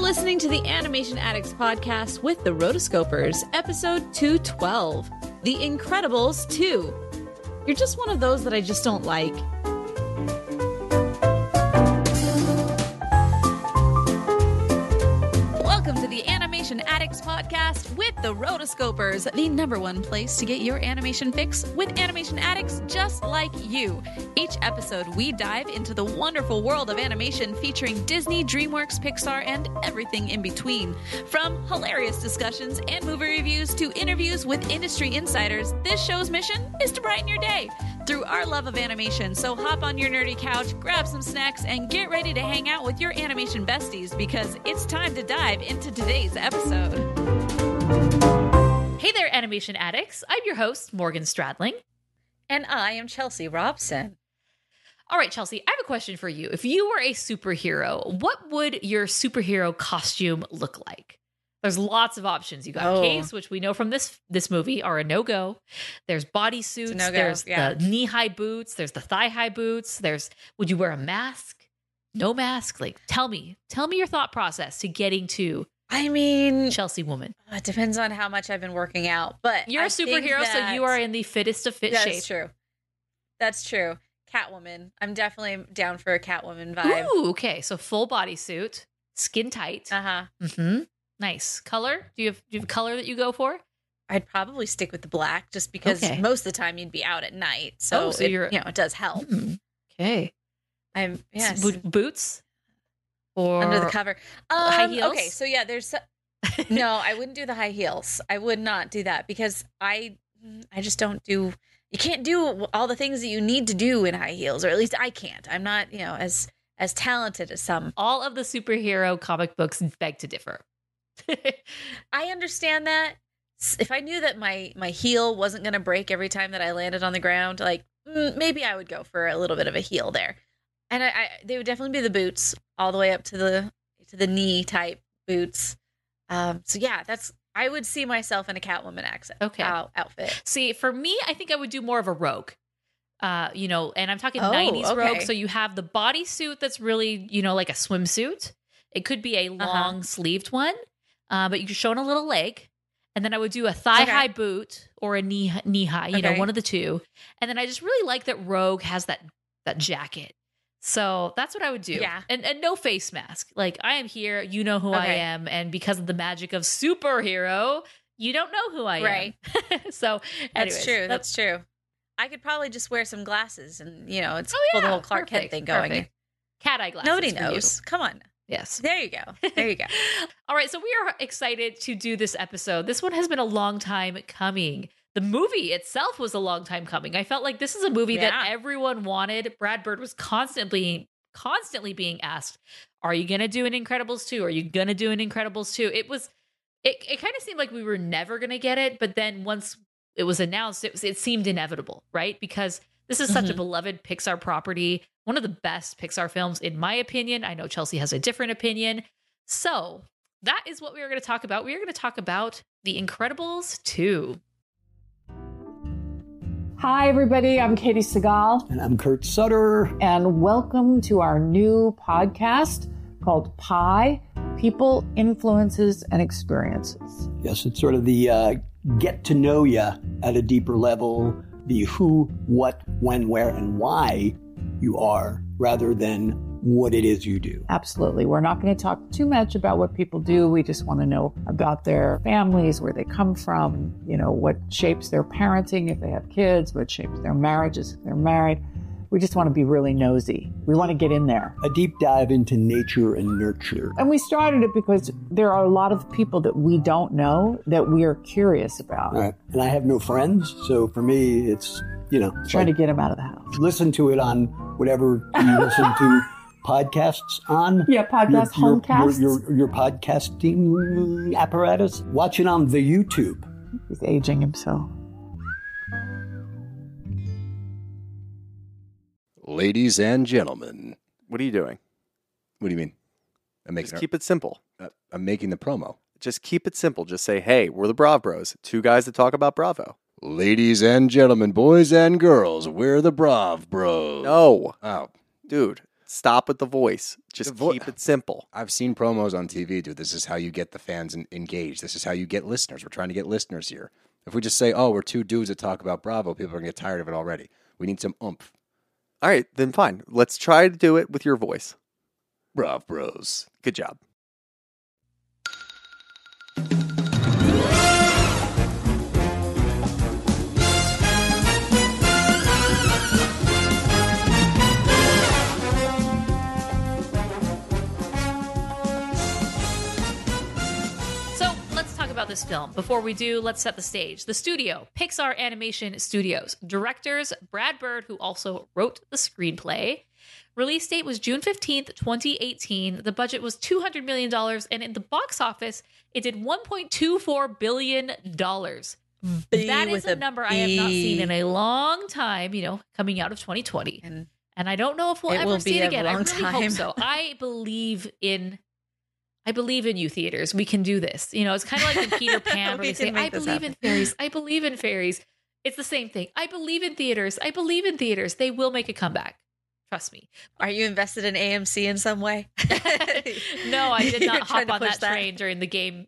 listening to the Animation Addicts podcast with the Rotoscopers, episode 212, The Incredibles 2. You're just one of those that I just don't like. Welcome to the Animation Addicts podcast with the Rotoscopers, the number one place to get your animation fix with animation addicts just like you. Each episode, we dive into the wonderful world of animation featuring Disney, DreamWorks, Pixar, and everything in between. From hilarious discussions and movie reviews to interviews with industry insiders, this show's mission is to brighten your day through our love of animation. So hop on your nerdy couch, grab some snacks, and get ready to hang out with your animation besties because it's time to dive into today's episode. Hey there, animation addicts. I'm your host, Morgan Stradling. And I am Chelsea Robson. All right, Chelsea, I have a question for you. If you were a superhero, what would your superhero costume look like? There's lots of options. You got capes, which we know from this movie are a no-go. There's bodysuits. There's the knee-high boots. There's the thigh-high boots. Would you wear a mask? No mask? Like, tell me your thought process to getting to Chelsea woman. It depends on how much I've been working out, but you're a superhero, so you are in the fittest of fit shape. That's true. Catwoman. I'm definitely down for a Catwoman vibe. Ooh, okay. So full bodysuit, skin tight. Mm-hmm. Nice. Color? Do you have a color that you go for? I'd probably stick with the black just because most of the time you'd be out at night. So, it does help. Okay. Boots? Or under the cover. High heels? Okay, so there's no, I wouldn't do the high heels. I would not do that because I just don't do. You can't do all the things that you need to do in high heels, or at least I can't. I'm not, as talented as some. All of the superhero comic books beg to differ. I understand that. If I knew that my heel wasn't going to break every time that I landed on the ground, maybe I would go for a little bit of a heel there. And they would definitely be the boots all the way up to the knee type boots. I would see myself in a Catwoman outfit. See, for me, I think I would do more of a rogue. And I'm talking 90s rogue. So you have the bodysuit that's really, like a swimsuit. It could be a long sleeved one, but you're showing a little leg. And then I would do a thigh high boot or a knee high, one of the two. And then I just really like that Rogue has that jacket. So that's what I would do. Yeah. And no face mask. Like, I am here, you know who I am. And because of the magic of superhero, you don't know who I am. Right. So anyways, That's true. I could probably just wear some glasses and, pull the whole Clark Kent thing going. Perfect. Cat eye glasses. Nobody knows. Come on. Yes. There you go. All right. So we are excited to do this episode. This one has been a long time coming. The movie itself was a long time coming. I felt like this is a movie that everyone wanted. Brad Bird was constantly being asked, are you going to do an Incredibles 2? Are you going to do an Incredibles 2? It kind of seemed like we were never going to get it. But then once it was announced, it seemed inevitable, right? Because this is such a beloved Pixar property. One of the best Pixar films, in my opinion. I know Chelsea has a different opinion. So that is what we are going to talk about. We are going to talk about The Incredibles 2. Hi, everybody. I'm Katie Segal. And I'm Kurt Sutter. And welcome to our new podcast called PIE, People, Influences, and Experiences. Yes, it's sort of the get to know you at a deeper level, the who, what, when, where, and why you are, rather than what it is you do. Absolutely. We're not going to talk too much about what people do. We just want to know about their families, where they come from, what shapes their parenting if they have kids, what shapes their marriages if they're married. We just want to be really nosy. We want to get in there. A deep dive into nature and nurture. And we started it because there are a lot of people that we don't know that we are curious about. Right. And I have no friends, so for me, it's, trying to get them out of the house. Listen to it on whatever you listen to podcasts on. Yeah, homecasts. Your podcasting apparatus. Watch it on the YouTube. He's aging himself. Ladies and gentlemen. What are you doing? What do you mean? Just keep it simple. I'm making the promo. Just keep it simple. Just say, hey, we're the Brav Bros. Two guys that talk about Bravo. Ladies and gentlemen, boys and girls, we're the Brav Bros. No. Oh. Dude, Stop with the voice. Just keep it simple. I've seen promos on TV, dude. This is how you get the fans engaged. This is how you get listeners. We're trying to get listeners here. If we just say, oh, we're two dudes that talk about Bravo, people are going to get tired of it already. We need some oomph. All right, then fine. Let's try to do it with your voice. Brav Bros. Good job. About this film. Before we do, let's set the stage. The studio, Pixar Animation Studios. Directors, Brad Bird, who also wrote the screenplay. Release date was June 15th, 2018. The budget was $200 million, and in the box office, it did $1.24 billion. That is a number I have not seen in a long time, coming out of 2020. And I don't know if we'll ever see it again. I really hope so. I believe in you theaters. We can do this. It's kind of like in Peter Pan where they say, I believe in fairies. I believe in fairies. It's the same thing. I believe in theaters. I believe in theaters. They will make a comeback. Trust me. Are you invested in AMC in some way? No, I did not hop on that train during the game.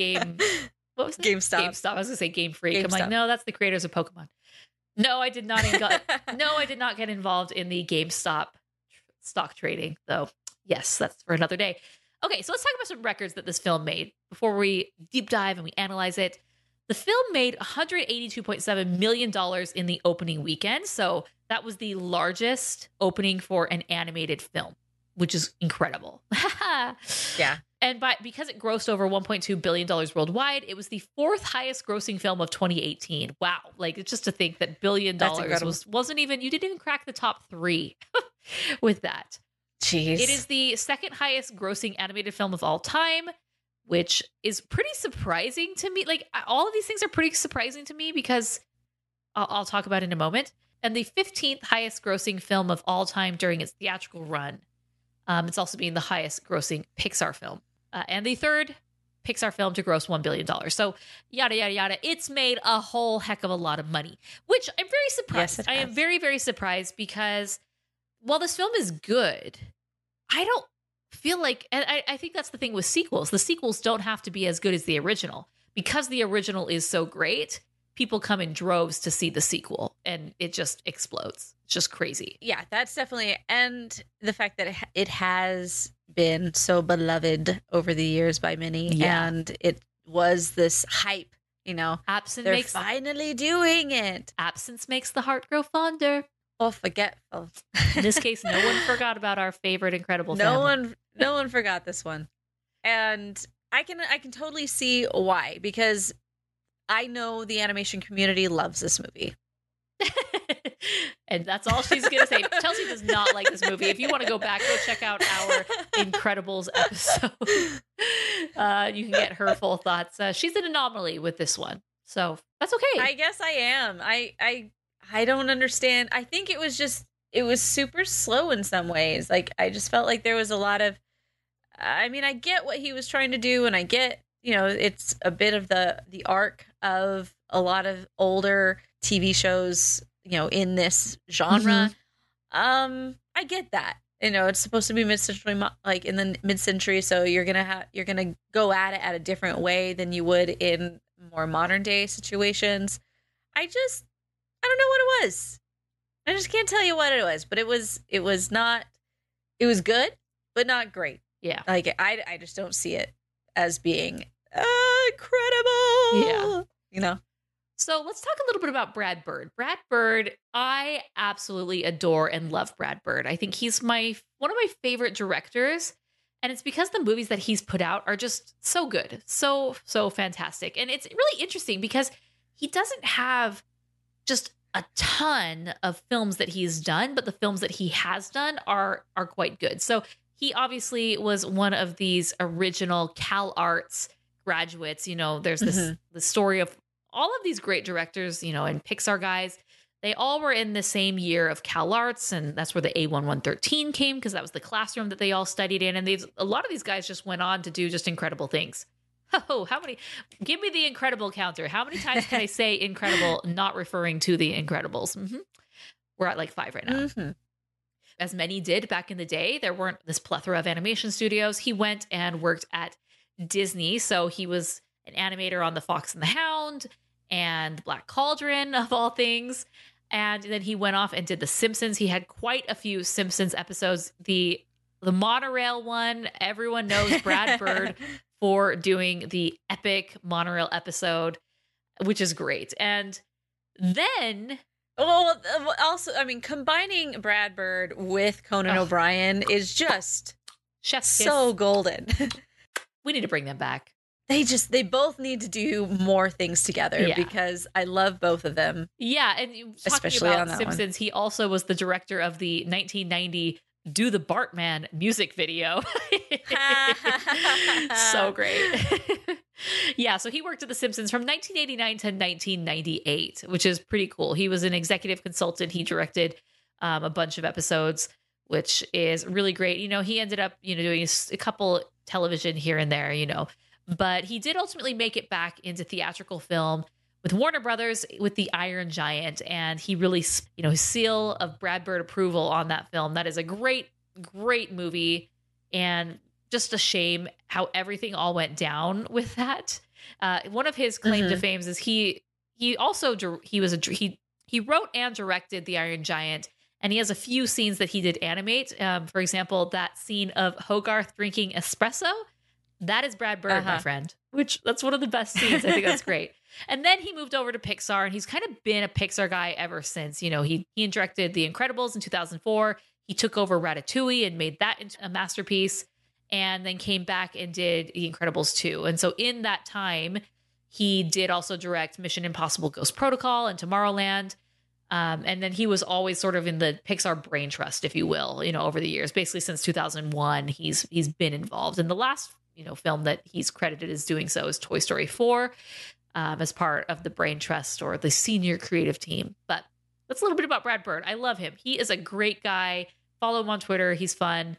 What was it? GameStop. I was going to say Game Freak. I'm like, no, that's the creators of Pokemon. No, I did not. I did not get involved in the GameStop stock trading, though. Yes, that's for another day. Okay, so let's talk about some records that this film made before we deep dive and we analyze it. The film made $182.7 million in the opening weekend. So that was the largest opening for an animated film, which is incredible. Yeah. And because it grossed over $1.2 billion worldwide, it was the fourth highest grossing film of 2018. Wow. Like, it's just to think that $1 billion wasn't even, you didn't even crack the top 3 with that. Jeez. It is the second highest grossing animated film of all time, which is pretty surprising to me. Like, all of these things are pretty surprising to me because I'll talk about it in a moment. And the 15th highest grossing film of all time during its theatrical run. It's also being the highest grossing Pixar film. And the third Pixar film to gross $1 billion. So yada, yada, yada. It's made a whole heck of a lot of money, which I'm very surprised. Yes, I am very, very surprised because while this film is good, I don't feel like, and I think that's the thing with sequels. The sequels don't have to be as good as the original. Because the original is so great, people come in droves to see the sequel and it just explodes. It's just crazy. Yeah, that's definitely, and the fact that it has been so beloved over the years by many, and it was this hype, they're finally doing it. Absence makes the heart grow fonder. Or forgetful. In this case, no one forgot about our favorite Incredible family. No one forgot this one. And I can totally see why, because I know the animation community loves this movie. And that's all she's going to say. Chelsea does not like this movie. If you want to go back, go check out our Incredibles episode. You can get her full thoughts. She's an anomaly with this one. So that's okay. I guess I am. I don't understand. I think it was super slow in some ways. Like, I just felt like there was a lot of, I get what he was trying to do, and I get, it's a bit of the arc of a lot of older TV shows, in this genre. Mm-hmm. I get that. It's supposed to be mid-century, like in the mid-century, so you're gonna go at it at a different way than you would in more modern day situations. I don't know what it was. I just can't tell you what it was, but it was good, but not great. Yeah. Like, I just don't see it as being incredible. Yeah. So let's talk a little bit about Brad Bird. Brad Bird, I absolutely adore and love Brad Bird. I think he's one of my favorite directors. And it's because the movies that he's put out are just so good. So, so fantastic. And it's really interesting because he doesn't have just a ton of films that he's done, but the films that he has done are quite good. So he obviously was one of these original CalArts graduates. There's the story of all of these great directors, and Pixar guys. They all were in the same year of CalArts, and that's where the A1113 came, because that was the classroom that they all studied in. And a lot of these guys just went on to do just incredible things. Oh, how many? Give me the incredible counter. How many times can I say incredible, not referring to the Incredibles? Mm-hmm. We're at like 5 right now. Mm-hmm. as many did back in the day. There weren't this plethora of animation studios. He went and worked at Disney. So he was an animator on The Fox and the Hound and Black Cauldron, of all things. And then he went off and did The Simpsons. He had quite a few Simpsons episodes. The monorail one, everyone knows Brad Bird for doing the epic monorail episode, which is great. And then... Well, also, I mean, combining Brad Bird with Conan O'Brien is just so golden. We need to bring them back. They both need to do more things together because I love both of them. Yeah, and especially talking on about that Simpsons, he also was the director of the 1990 Do the Bartman music video. So great. Yeah, so he worked at The Simpsons from 1989 to 1998, which is pretty cool. He was an executive consultant. He directed a bunch of episodes, which is really great. You know, he ended up, doing a couple television here and there, but he did ultimately make it back into theatrical film with Warner Brothers with The Iron Giant. And he really, his seal of Brad Bird approval on that film. That is a great, great movie. And just a shame how everything all went down with that. One of his claim to fame is he wrote and directed The Iron Giant. And he has a few scenes that he did animate. For example, that scene of Hogarth drinking espresso. That is Brad Bird, my friend, that's one of the best scenes. I think that's great. And then he moved over to Pixar, and he's kind of been a Pixar guy ever since. He directed The Incredibles in 2004. He took over Ratatouille and made that into a masterpiece, and then came back and did The Incredibles 2. And so in that time, he did also direct Mission Impossible Ghost Protocol and Tomorrowland. And then he was always sort of in the Pixar brain trust, if you will, over the years. Basically since 2001, he's been involved. And the last film that he's credited as doing so is Toy Story 4, as part of the brain trust or the senior creative team. But that's a little bit about Brad Bird. I love him. He is a great guy. Follow him on Twitter. He's fun.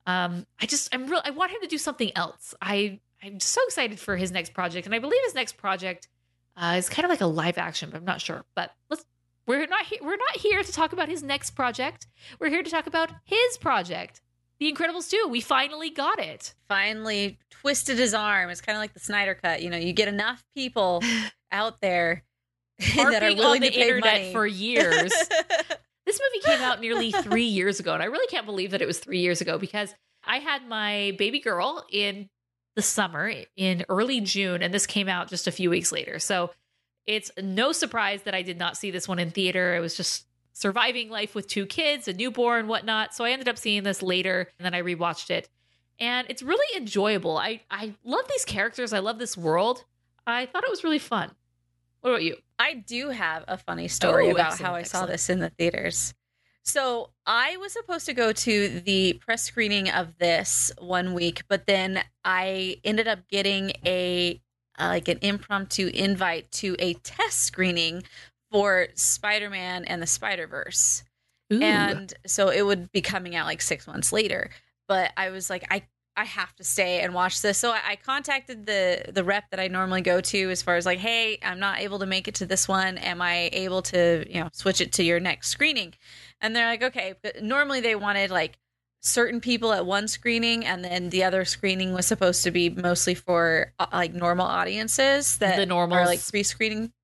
I want him to do something else. I'm so excited for his next project. And I believe his next project is kind of like a live action, but I'm not sure. But we're not here to talk about his next project. We're here to talk about his project. The Incredibles 2. We finally got it. Finally twisted his arm. It's kind of like the Snyder Cut. You get enough people out there that are willing on the to pay internet money for years. This movie came out nearly 3 years ago, and I really can't believe that it was 3 years ago because I had my baby girl in the summer in early June, and this came out just a few weeks later. So it's no surprise that I did not see this one in theater. It was just surviving life with 2 kids, a newborn, whatnot. So I ended up seeing this later, and then I rewatched it. And it's really enjoyable. I love these characters. I love this world. I thought it was really fun. What about you? I do have a funny story about how I saw this in the theaters. So I was supposed to go to the press screening of this one week, but then I ended up getting an impromptu invite to a test screening for Spider-Man and the Spider-Verse. Ooh. And so it would be coming out like 6 months later. But I was like, I have to stay and watch this. So I contacted the rep that I normally go to as far as like, hey, I'm not able to make it to this one. Am I able to, switch it to your next screening? And they're like, okay. But normally they wanted like certain people at one screening, and then the other screening was supposed to be mostly for like normal audiences that are like pre-screening.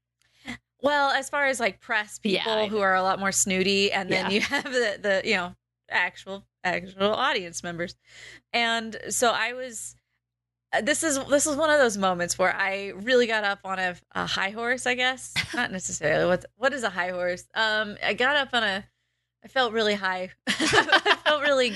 Well, as far as like press people who are a lot more snooty, and then you have the actual audience members. And so I was this is one of those moments where I really got up on a high horse, I guess. Not necessarily. What is a high horse? I got up on I felt really high. I felt really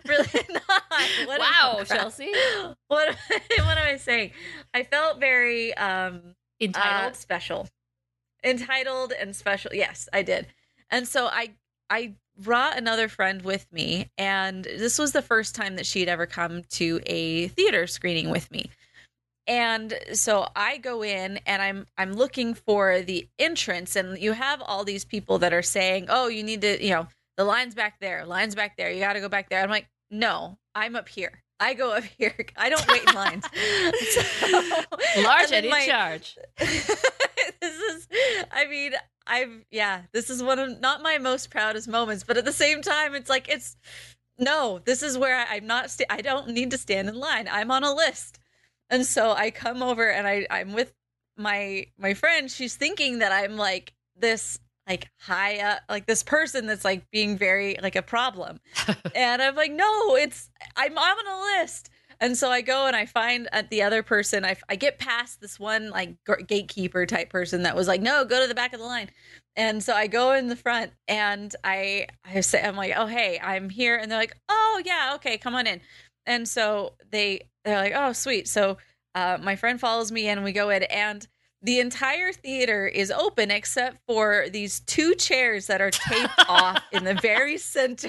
high. Wow, Chelsea. What am I saying? I felt very entitled, special. Entitled and special. Yes, I did. And so I brought another friend with me, and this was the first time that she'd ever come to a theater screening with me. And so I go in and I'm looking for the entrance, and you have all these people that are saying, "Oh, you need to, the line's back there. You got to go back there." I'm like, "No, I'm up here. I go up here. I don't wait in lines." Large and in charge. This is was, I mean, this is one of not my most proudest moments, but at the same time, it's like, no, this is where I'm not, I don't need to stand in line. I'm on a list. And so I come over and I'm with my friend. She's thinking that I'm like this, like high up, like this person that's like being very like a problem. And I'm like, no, I'm on a list. And so I go and I find the other person. I get past this one like gatekeeper type person that was like, no, go to the back of the line. And so I go in the front and I'm like, oh, hey, I'm here. And they're like, oh, yeah, okay, come on in. And so they're like, oh, sweet. So my friend follows me in and we go in, and the entire theater is open except for these 2 chairs that are taped off in the very center.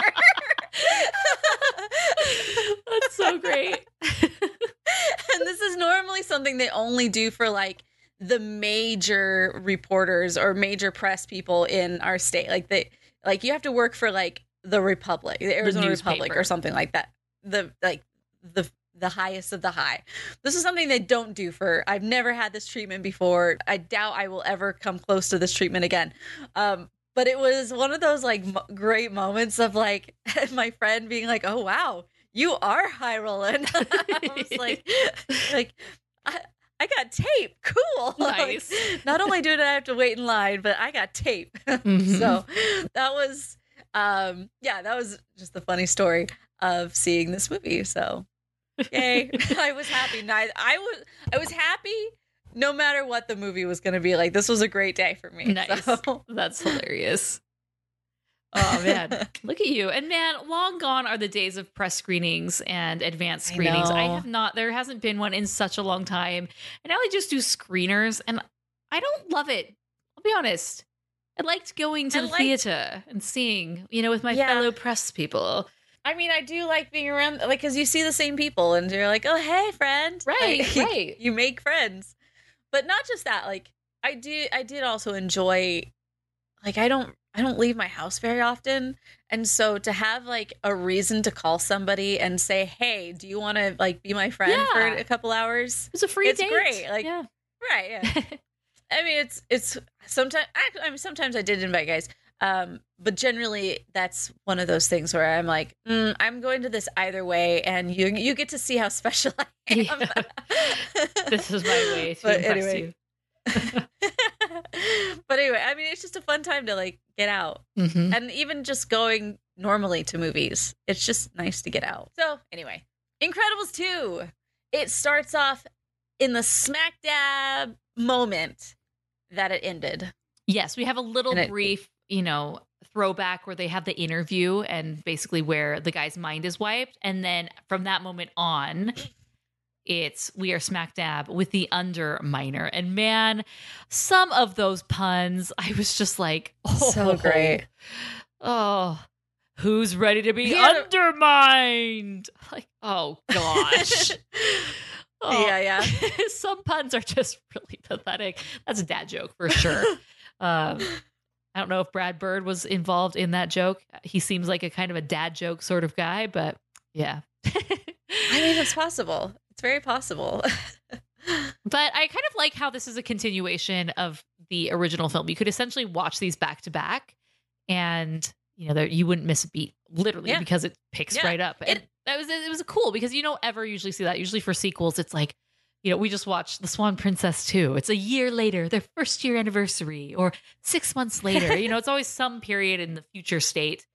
That's so great. And this is normally something they only do for like the major reporters or major press people in our state. Like you have to work for like the Republic, the Arizona Republic or something like that. The highest of the high. This is something they don't do I've never had this treatment before. I doubt I will ever come close to this treatment again. But it was one of those like great moments of like my friend being like, oh, wow, you are high rolling. I was like I got tape. Cool. Nice. Like, not only did I have to wait in line, but I got tape. Mm-hmm. So that was, that was just the funny story of seeing this movie. So yay. I was happy. I was happy no matter what the movie was going to be like. This was a great day for me. Nice. So. That's hilarious. Oh, man. Look at you. And man, long gone are the days of press screenings and advanced screenings. There hasn't been one in such a long time. And now I just do screeners and I don't love it. I'll be honest. I liked going to the theater and seeing, with my fellow press people. I mean, I do like being around, like, because you see the same people and you're like, oh, hey, friend. Right, like, right. You make friends. But not just that. Like, I did also enjoy, like, I don't leave my house very often. And so to have, like, a reason to call somebody and say, hey, do you want to, like, be my friend for a couple hours? It's a free date. It's great. Like, right, yeah. I mean, it's sometimes, sometimes I did invite guys. But generally that's one of those things where I'm like, I'm going to this either way, and you get to see how special I am. Yeah. This is my way to impress you. But anyway, I mean, it's just a fun time to like get out. Mm-hmm. And even just going normally to movies, it's just nice to get out. So anyway, Incredibles 2. It starts off in the smack dab moment that it ended. Yes, we have a little brief, throwback where they have the interview and basically where the guy's mind is wiped. And then from that moment on, we are smack dab with the Underminer. And man, some of those puns, I was just like, oh, so great. Oh, who's ready to be undermined? Like, oh gosh. Oh. Yeah. Some puns are just really pathetic. That's a dad joke for sure. I don't know if Brad Bird was involved in that joke. He seems like a kind of a dad joke sort of guy, but yeah. I mean, it's possible. It's very possible. But I kind of like how this is a continuation of the original film. You could essentially watch these back to back and, you wouldn't miss a beat, literally, because it picks right up. And it was cool because you don't ever usually see that. Usually for sequels, it's like, we just watched The Swan Princess 2. It's a year later, their first year anniversary, or 6 months later. It's always some period in the future state.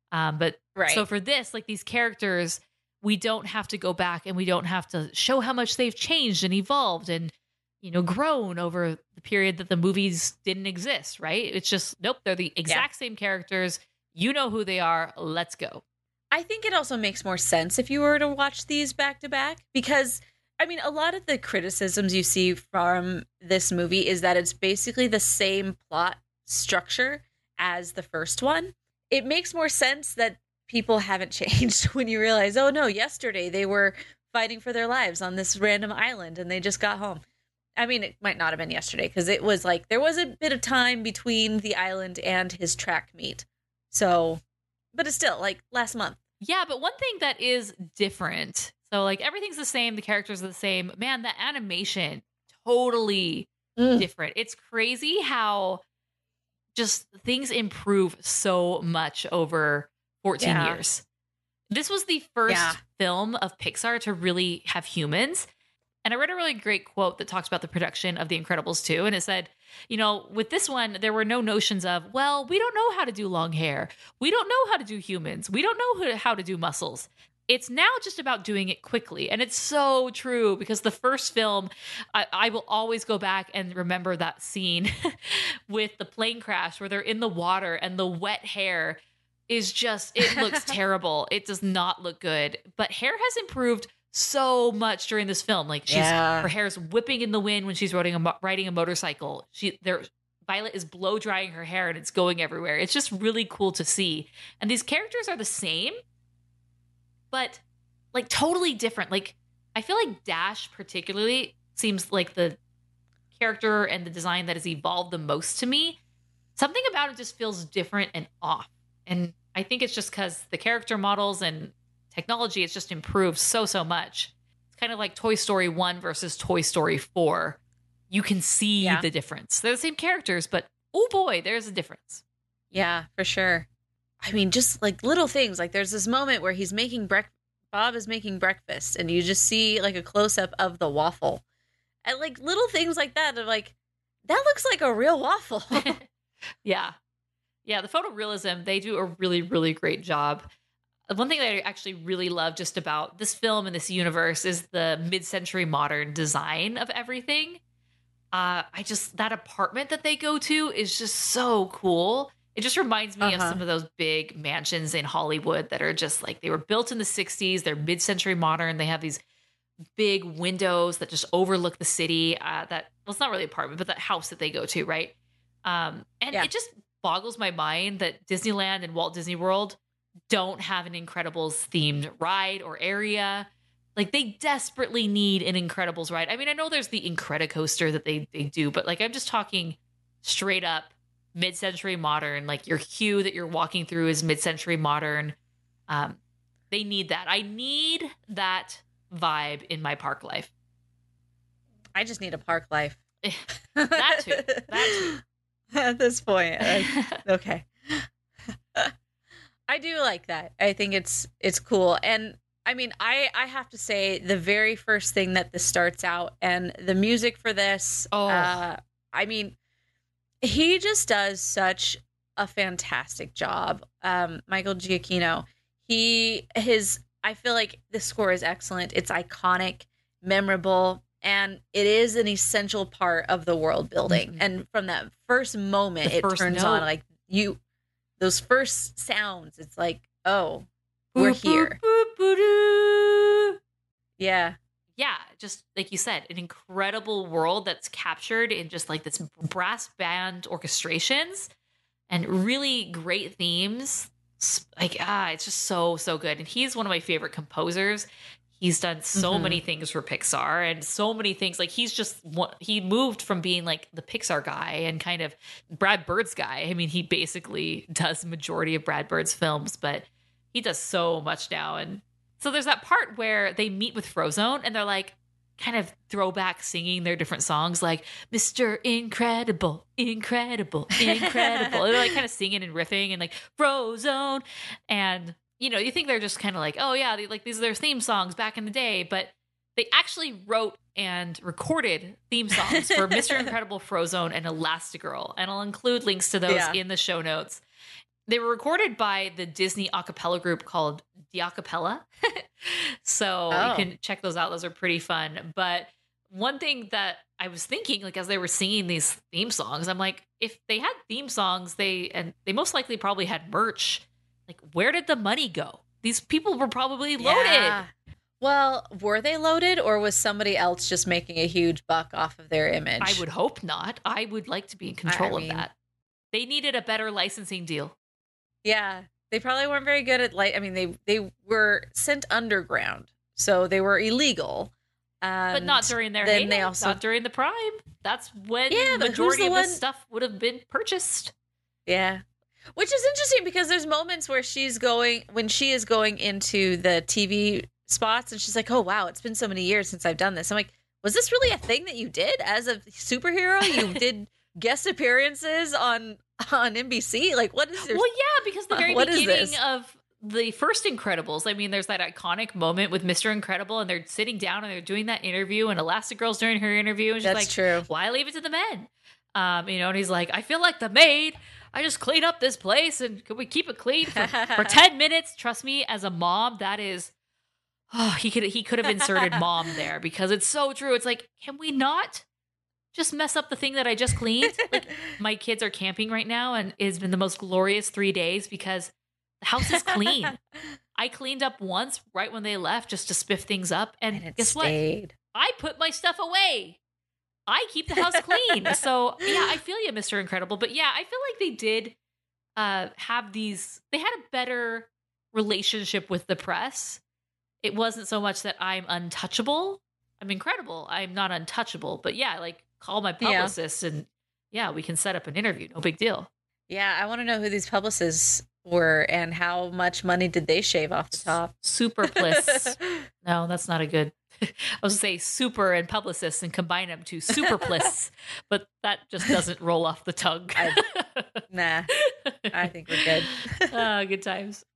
So for this, like these characters, we don't have to go back and we don't have to show how much they've changed and evolved and, grown over the period that the movies didn't exist, right? It's just, nope, they're the exact same characters. You know who they are. Let's go. I think it also makes more sense if you were to watch these back to back because I mean, a lot of the criticisms you see from this movie is that it's basically the same plot structure as the first one. It makes more sense that people haven't changed when you realize, oh no, yesterday they were fighting for their lives on this random island and they just got home. I mean, it might not have been yesterday because it was like there was a bit of time between the island and his track meet. So, but it's still like last month. Yeah, but one thing that is different. So like everything's the same. The characters are the same. Man, the animation totally different. It's crazy how just things improve so much over 14 years. This was the first film of Pixar to really have humans. And I read a really great quote that talks about the production of The Incredibles 2. And it said, you know, with this one, there were no notions of, well, we don't know how to do long hair. We don't know how to do humans. We don't know how to do muscles. It's now just about doing it quickly. And it's so true because the first film, I will always go back and remember that scene with the plane crash where they're in the water and the wet hair is just, it looks terrible. It does not look good. But hair has improved so much during this film. Like her hair's whipping in the wind when she's riding a motorcycle. Violet is blow drying her hair and it's going everywhere. It's just really cool to see. And these characters are the same, but like totally different. Like I feel like Dash particularly seems like the character and the design that has evolved the most to me. Something about it just feels different and off. And I think it's just because the character models and technology has just improved so much. It's kind of like Toy Story 1 versus Toy Story 4. You can see the difference. They're the same characters, but oh boy, there's a difference. Yeah, for sure. I mean, just like little things. Like there's this moment where he's making Bob is making breakfast, and you just see like a close up of the waffle, and like little things like that. Are like, that looks like a real waffle. Yeah. The photorealism, they do a really, really great job. One thing that I actually really love just about this film and this universe is the mid-century modern design of everything. That apartment that they go to is just so cool. It just reminds me of some of those big mansions in Hollywood that are just like, they were built in the 60s. They're mid-century modern. They have these big windows that just overlook the city. It's not really an apartment, but that house that they go to, right? It just boggles my mind that Disneyland and Walt Disney World don't have an Incredibles themed ride or area. Like they desperately need an Incredibles ride. I mean, I know there's the Incredicoaster that they do, but like I'm just talking straight up mid-century modern. Like your queue that you're walking through is mid-century modern. They need that. I need that vibe in my park life. I just need a park life. That too. At this point, okay. I do like that. I think it's cool. And I mean, I have to say the very first thing that this starts out and the music for this, I mean, he just does such a fantastic job. Michael Giacchino, I feel like the score is excellent. It's iconic, memorable, and it is an essential part of the world building. Mm-hmm. And from that first moment, it turns on like those first sounds. It's like, oh, we're here. Yeah. Yeah. Just like you said, an incredible world that's captured in just like this brass band orchestrations and really great themes. Like, it's just so good. And he's one of my favorite composers. He's done so many things for Pixar and so many things. Like he moved from being like the Pixar guy and kind of Brad Bird's guy. I mean, he basically does the majority of Brad Bird's films, but he does so much now. And so there's that part where they meet with Frozone and they're like kind of throwback singing their different songs like Mr. Incredible, Incredible, Incredible. They're like kind of singing and riffing and like Frozone. And you know, you think they're just kind of like, oh yeah, these are their theme songs back in the day, but they actually wrote and recorded theme songs for Mr. Incredible, Frozone, and Elastigirl, and I'll include links to those in the show notes. They were recorded by the Disney a cappella group called Diacapella, so you can check those out. Those are pretty fun. But one thing that I was thinking, like as they were singing these theme songs, I'm like, if they had theme songs, they most likely probably had merch. Like, where did the money go? These people were probably loaded. Yeah. Well, were they loaded or was somebody else just making a huge buck off of their image? I would hope not. I would like to be in control of that. They needed a better licensing deal. Yeah. They probably weren't very good at they were sent underground, so they were illegal. But not during their heyday, not during the prime. That's when the majority of this stuff would have been purchased. Yeah. Which is interesting because there's moments where she is going into the TV spots and she's like, oh, wow, it's been so many years since I've done this. I'm like, was this really a thing that you did as a superhero? You did guest appearances on NBC? Like, what is your... Well, yeah, because the very what is beginning this? of the first Incredibles, I mean, there's that iconic moment with Mr. Incredible, and they're sitting down and they're doing that interview, and Elastigirl's doing her interview, and she's That's like, true. why leave it to the men? And he's like, I feel like the maid. I just clean up this place, and could we keep it clean for 10 minutes? Trust me, as a mom, that is... Oh, he could have inserted mom there, because it's so true. It's like, can we not just mess up the thing that I just cleaned? Like, my kids are camping right now, and it's been the most glorious 3 days because the house is clean. I cleaned up once right when they left just to spiff things up. And it guess stayed. what? I put my stuff away. I keep the house clean. So, yeah, I feel you, Mr. Incredible. But yeah, I feel like they did have these, they had a better relationship with the press. It wasn't so much that I'm untouchable. I'm incredible. I'm not untouchable. But yeah, like, call my publicist and yeah, we can set up an interview. No big deal. Yeah, I want to know who these publicists were and how much money did they shave off the top. Superpliss. No, that's not a good... I was going to say super and publicists and combine them to superpliss, but that just doesn't roll off the tongue. Nah, I think we're good. Good times.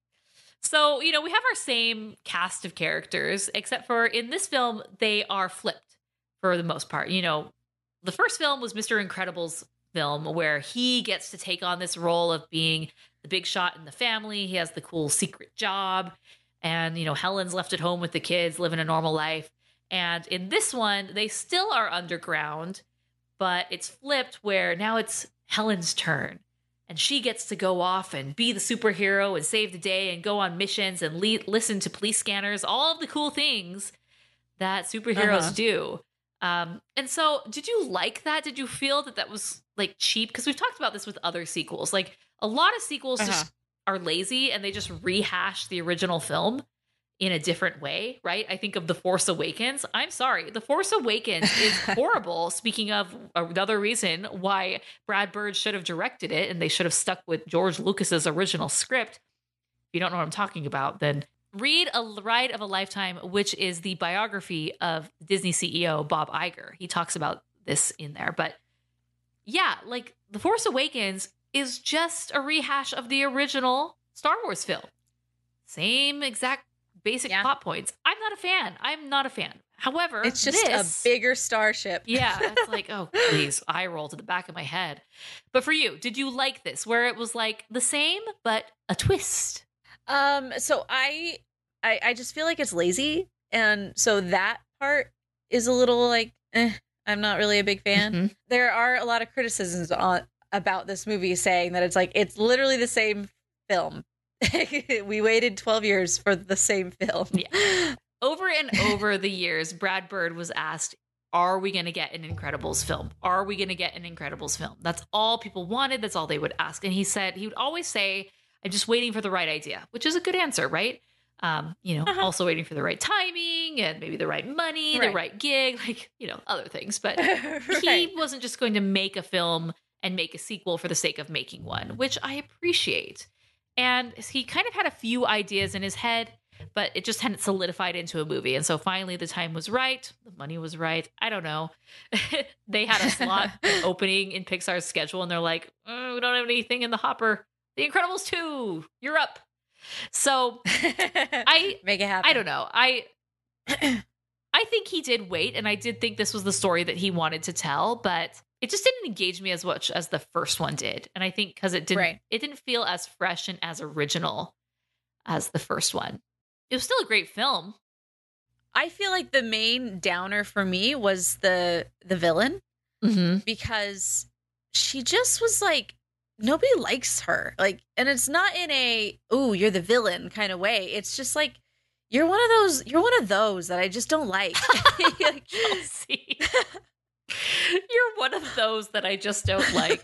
So, we have our same cast of characters, except for in this film, they are flipped for the most part. The first film was Mr. Incredible's film, where he gets to take on this role of being the big shot in the family. He has the cool secret job. And, Helen's left at home with the kids, living a normal life. And in this one, they still are underground, but it's flipped where now it's Helen's turn. And she gets to go off and be the superhero and save the day and go on missions and listen to police scanners, all of the cool things that superheroes do. And so did you like that? Did you feel that was like cheap? Because we've talked about this with other sequels. Like a lot of sequels just are lazy and they just rehash the original film in a different way, right? I think of The Force Awakens. I'm sorry. The Force Awakens is horrible. Speaking of another reason why Brad Bird should have directed it and they should have stuck with George Lucas's original script. If you don't know what I'm talking about, then read A Ride of a Lifetime, which is the biography of Disney CEO Bob Iger. He talks about this in there. But yeah, like The Force Awakens is just a rehash of the original Star Wars film. Same exact basic plot points. I'm not a fan. However, it's just a bigger starship. Yeah, it's like, oh, please, eye roll to the back of my head. But for you, did you like this, where it was like the same but a twist? So I just feel like it's lazy, and so that part is a little like, I'm not really a big fan. Mm-hmm. There are a lot of criticisms about this movie saying that it's literally the same film. We waited 12 years for the same film. Yeah. Over and over the years, Brad Bird was asked, are we going to get an Incredibles film? Are we going to get an Incredibles film? That's all people wanted. That's all they would ask. And he would always say, I'm just waiting for the right idea, which is a good answer, right? Also waiting for the right timing and maybe the right money, the right gig, other things. But he wasn't just going to make a film and make a sequel for the sake of making one, which I appreciate. And he kind of had a few ideas in his head, but it just hadn't solidified into a movie. And so finally the time was right. The money was right. I don't know. They had a slot opening in Pixar's schedule and they're like, we don't have anything in the hopper. The Incredibles 2, you're up. So make it happen. I don't know. I think he did wait. And I did think this was the story that he wanted to tell, but it just didn't engage me as much as the first one did. And I think because it didn't feel as fresh and as original as the first one. It was still a great film. I feel like the main downer for me was the villain, because she just was like, nobody likes her. Like, and it's not in a, ooh, you're the villain kind of way. It's just like, you're one of those that I just don't like. Like, Chelsea. You're one of those that I just don't like.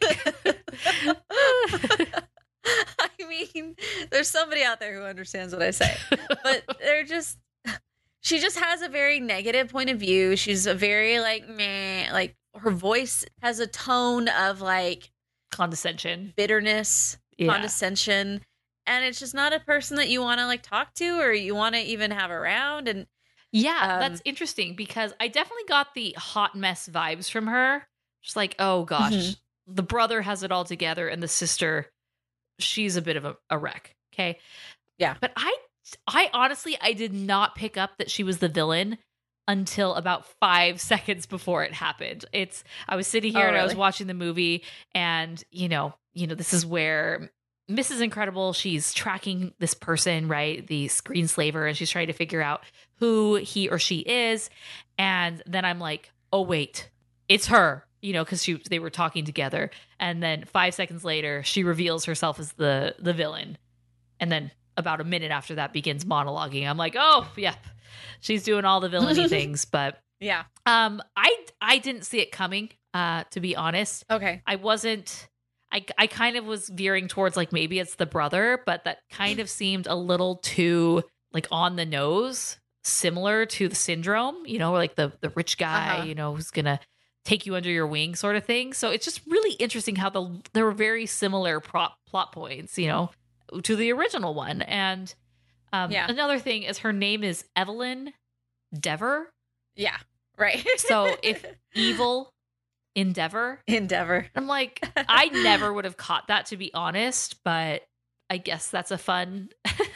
I mean, there's somebody out there who understands what I say, but she just has a very negative point of view. She's a very like, meh, like her voice has a tone of like condescension, bitterness, condescension. And it's just not a person that you want to like talk to or you want to even have around. And Yeah, that's interesting because I definitely got the hot mess vibes from her. Just like, oh gosh, the brother has it all together and the sister, she's a bit of a wreck. Okay. Yeah. But I honestly, I did not pick up that she was the villain until about 5 seconds before it happened. I was sitting here and I was watching the movie, and this is where Mrs. Incredible, she's tracking this person, right? The screenslaver, and she's trying to figure out who he or she is. And then I'm like, oh wait, it's her, because they were talking together. And then 5 seconds later, she reveals herself as the villain. And then about a minute after that begins monologuing. I'm like, oh, yep. She's doing all the villainy things, but yeah. I didn't see it coming, to be honest. Okay. I kind of was veering towards like maybe it's the brother, but that kind of seemed a little too like on the nose, similar to the Syndrome, like the rich guy, who's gonna take you under your wing sort of thing. So it's just really interesting how there were very similar plot points, to the original one. And another thing is her name is Evelyn Dever. Yeah, right. So if evil Endeavor. I'm like, I never would have caught that, to be honest, but I guess that's a fun,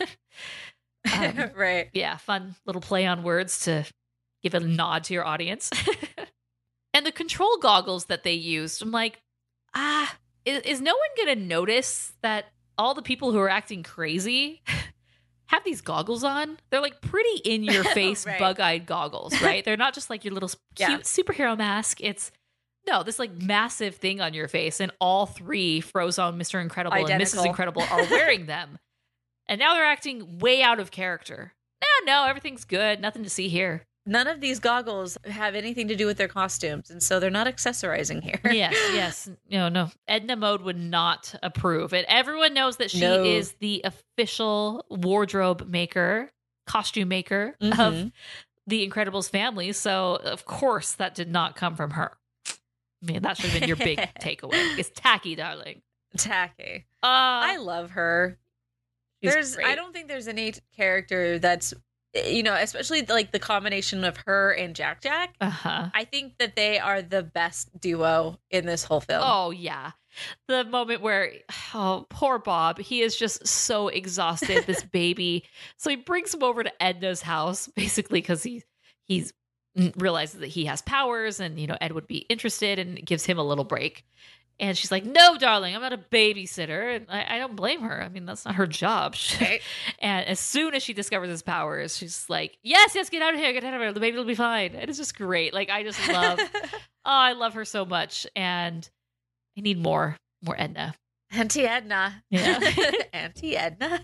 right. Yeah, fun little play on words to give a nod to your audience. And the control goggles that they used, I'm like, is no one going to notice that all the people who are acting crazy have these goggles on? They're like pretty in your face, right. Bug-eyed goggles, right? They're not just like your little cute superhero mask. It's this like massive thing on your face, and all three Frozone, Mr. Incredible, and Mrs. Incredible are wearing them. And now they're acting way out of character. No, everything's good. Nothing to see here. None of these goggles have anything to do with their costumes, and so they're not accessorizing here. Yes. No. Edna Mode would not approve. And everyone knows that she is the official wardrobe maker, costume maker of the Incredibles family. So, of course, that did not come from her. I mean, that should have been your big takeaway. It's tacky, darling. Tacky. I love her. I don't think there's any character that's, especially like the combination of her and Jack Jack. I think that they are the best duo in this whole film. Oh, yeah. The moment where, poor Bob, he is just so exhausted, this baby. So he brings him over to Edna's house, basically because he's realizes that he has powers, and Ed would be interested, and gives him a little break. And she's like, no, darling, I'm not a babysitter. And I don't blame her. I mean, that's not her job. Right. And as soon as she discovers his powers, she's like, yes, get out of here. Get out of here. The baby will be fine. And it's just great. Like, I just love, I love her so much. And I need more Edna. Auntie Edna. Yeah. Auntie Edna.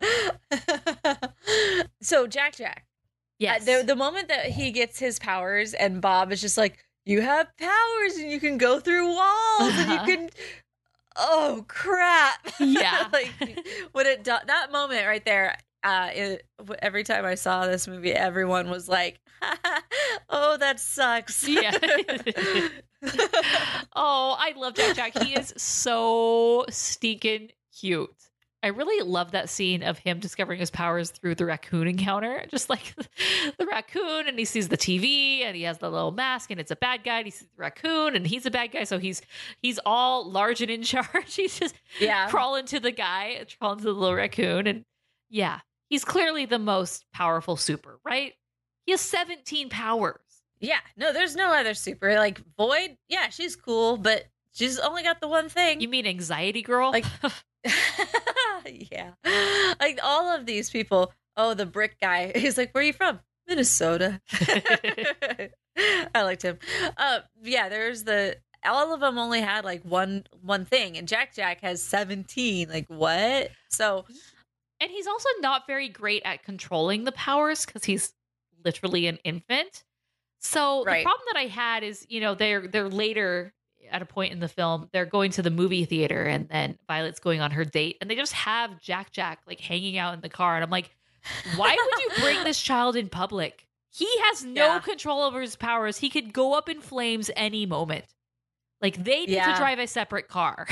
So Jack. Yes. The moment that he gets his powers and Bob is just like, you have powers and you can go through walls and you can, oh crap. Yeah. Like when that moment right there, every time I saw this movie, everyone was like, oh, that sucks. Yeah. Oh, I love Jack. He is so stinking cute. I really love that scene of him discovering his powers through the raccoon encounter. Just like the raccoon, and he sees the TV, and he has the little mask, and it's a bad guy. And he sees the raccoon, and he's a bad guy. So he's all large and in charge. He's just crawling to the little raccoon. And yeah, he's clearly the most powerful super, right? He has 17 powers. Yeah, no, there's no other super. Like Void, yeah, she's cool, but she's only got the one thing. You mean Anxiety Girl? Like, yeah, like all of these people. Oh, the brick guy. He's like, where are you from? Minnesota. I liked him. Yeah, there's all of them only had like one thing, and Jack has 17. Like what? So, and he's also not very great at controlling the powers because he's literally an infant. So the problem that I had is, they're later at a point in the film, they're going to the movie theater, and then Violet's going on her date, and they just have Jack like hanging out in the car. And I'm like, why would you bring this child in public? He has no control over his powers. He could go up in flames any moment. Like they need to drive a separate car.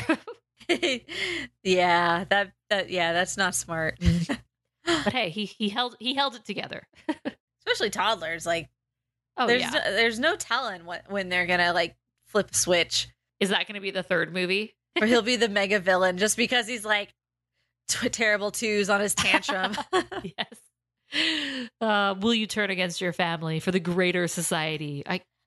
Yeah, that's not smart. But hey, he held it together. especially toddlers. Like, Oh, there's yeah. there's no telling when they're gonna like flip a switch, Is that going to be the third movie? or he'll be the mega villain just because he's like terrible twos on his tantrum. Yes. Will you turn against your family for the greater society?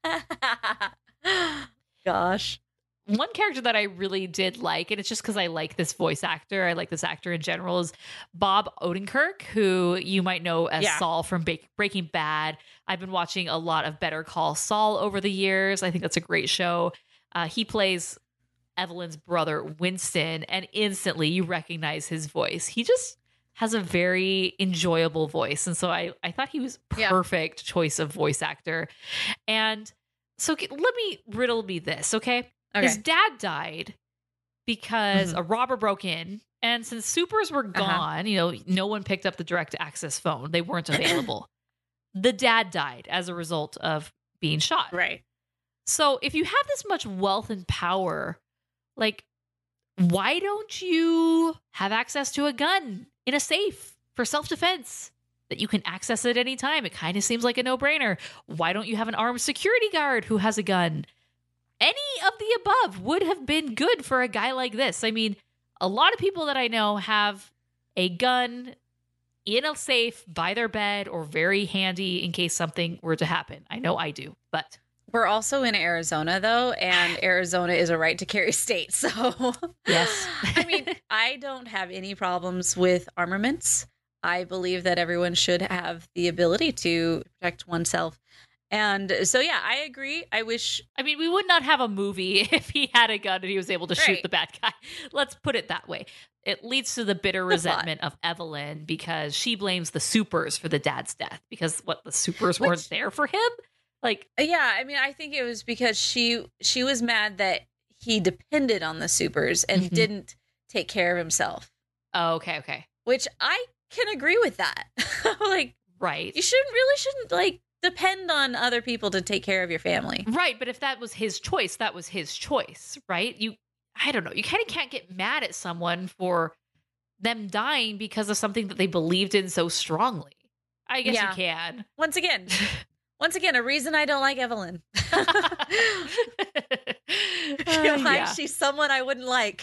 Gosh. One character that I really did like, and it's just because I like this voice actor, I like this actor in general, is Bob Odenkirk, who you might know as Saul from Breaking Bad. I've been watching a lot of Better Call Saul over the years. I think that's a great show. He plays Evelyn's brother, Winston, and instantly you recognize his voice. He just has a very enjoyable voice. And so I thought he was perfect choice of voice actor. And so let me riddle me this, okay? His dad died because a robber broke in, and since supers were gone, no one picked up the direct access phone. They weren't available. The dad died as a result of being shot. Right. So if you have this much wealth and power, like, why don't you have access to a gun in a safe for self-defense that you can access at any time? It kind of seems like a no-brainer. Why don't you have an armed security guard who has a gun? Any of the above would have been good for a guy like this. I mean, a lot of people that I know have a gun in a safe by their bed or very handy in case something were to happen. I know I do, but... We're also in Arizona, though, and Arizona is a right to carry state. So, yes. I mean, I don't have any problems with armaments. I believe that everyone should have the ability to protect oneself. And so, yeah, I agree. I mean, we would not have a movie if he had a gun and he was able to shoot the bad guy. Let's put it that way. It leads to the bitter resentment of Evelyn because she blames the supers for the dad's death because the supers weren't there for him. Like, yeah, I mean, I think it was because she was mad that he depended on the supers and didn't take care of himself. Oh, okay. Which I can agree with that. Like, right. You shouldn't like depend on other people to take care of your family. Right, but if that was his choice, that was his choice, right? I don't know. You kind of can't get mad at someone for them dying because of something that they believed in so strongly. I guess you can. Once again, a reason I don't like Evelyn. She's someone I wouldn't like.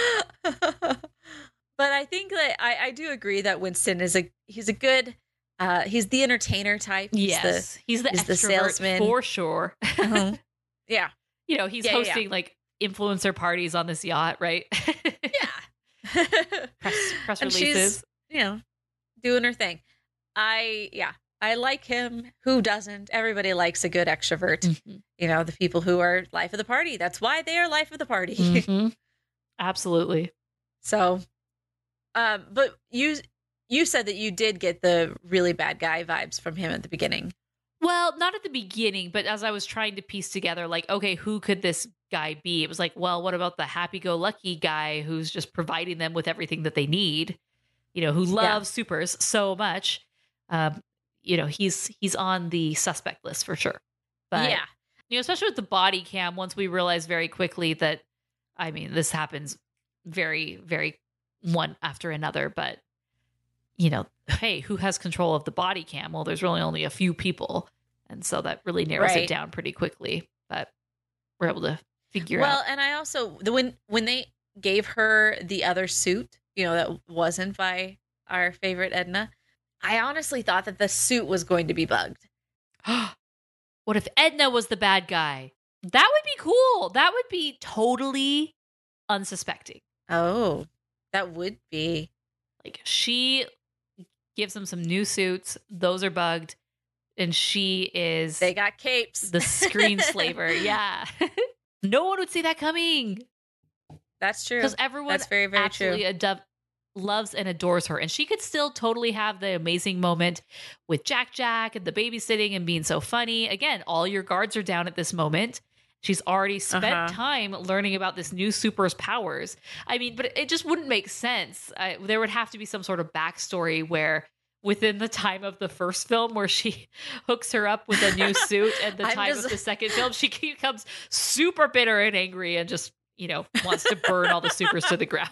But I think that I do agree that Winston he's a good he's the entertainer type. Yes, he's the salesman for sure. Yeah, he's hosting like influencer parties on this yacht, right? Yeah, press and releases. She's, doing her thing. I like him. Who doesn't? Everybody likes a good extrovert. Mm-hmm. The people who are life of the party. That's why they are life of the party. Mm-hmm. Absolutely. So, but you said that you did get the really bad guy vibes from him at the beginning. Well, not at the beginning, but as I was trying to piece together, like, okay, who could this guy be? It was like, well, what about the happy-go-lucky guy who's just providing them with everything that they need? Who loves supers so much. He's on the suspect list for sure. But, especially with the body cam, once we realized very quickly that, I mean, this happens very, very one after another, but, hey, who has control of the body cam? Well, there's really only a few people. And so that really narrows it down pretty quickly, but we're able to figure out. Well, and I also, when they gave her the other suit, that wasn't by our favorite Edna, I honestly thought that the suit was going to be bugged. What if Edna was the bad guy? That would be cool. That would be totally unsuspecting. Oh, that would be. Like, she gives them some new suits. Those are bugged. And she is... They got capes. The screenslaver. Yeah. No one would see that coming. That's true. Because everyone That's very, very absolutely true. Loves and adores her. And she could still totally have the amazing moment with Jack and the babysitting and being so funny. Again, all your guards are down at this moment. She's already spent time learning about this new super's powers. I mean, but it just wouldn't make sense. There would have to be some sort of backstory where within the time of the first film where she hooks her up with a new suit and the time of the second film, she becomes super bitter and angry and just, wants to burn all the supers to the ground.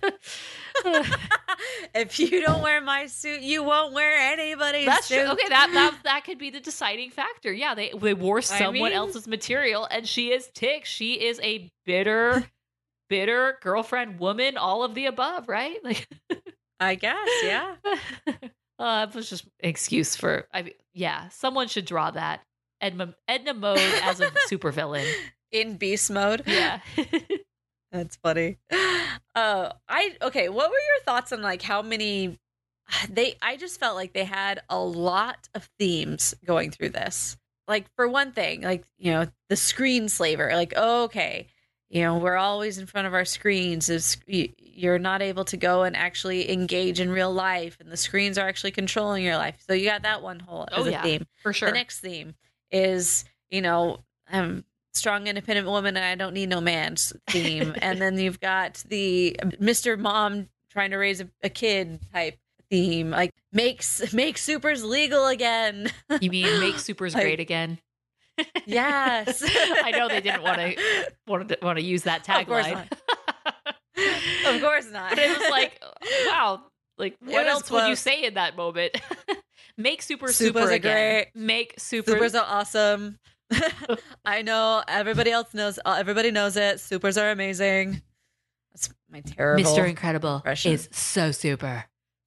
If you don't wear my suit, you won't wear anybody's That's suit. true. Okay, that could be the deciding factor. Yeah, they wore someone else's material, and she is ticked. She is a bitter girlfriend, woman, all of the above, right? Like, I guess, yeah. It was just an excuse for. Someone should draw that Edna Mode as a supervillain In beast mode. Yeah. That's funny. Okay, what were your thoughts on like how many I just felt like they had a lot of themes going through this. Like for one thing, like, the screen slaver, like, okay, we're always in front of our screens. You're not able to go and actually engage in real life, and the screens are actually controlling your life. So you got that one whole as a theme. For sure. The next theme is, strong, independent woman, and I don't need no man's theme. And then you've got the Mr. Mom trying to raise a kid type theme, like make supers legal again. You mean make supers great again? Yes. I know they didn't want to use that tagline. Of course not. But it was like, wow, like what else would you say in that moment? Make supers super again. Great. Make supers are awesome. I know everybody knows it. Supers are amazing. That's my terrible Mr. Incredible impression. is so super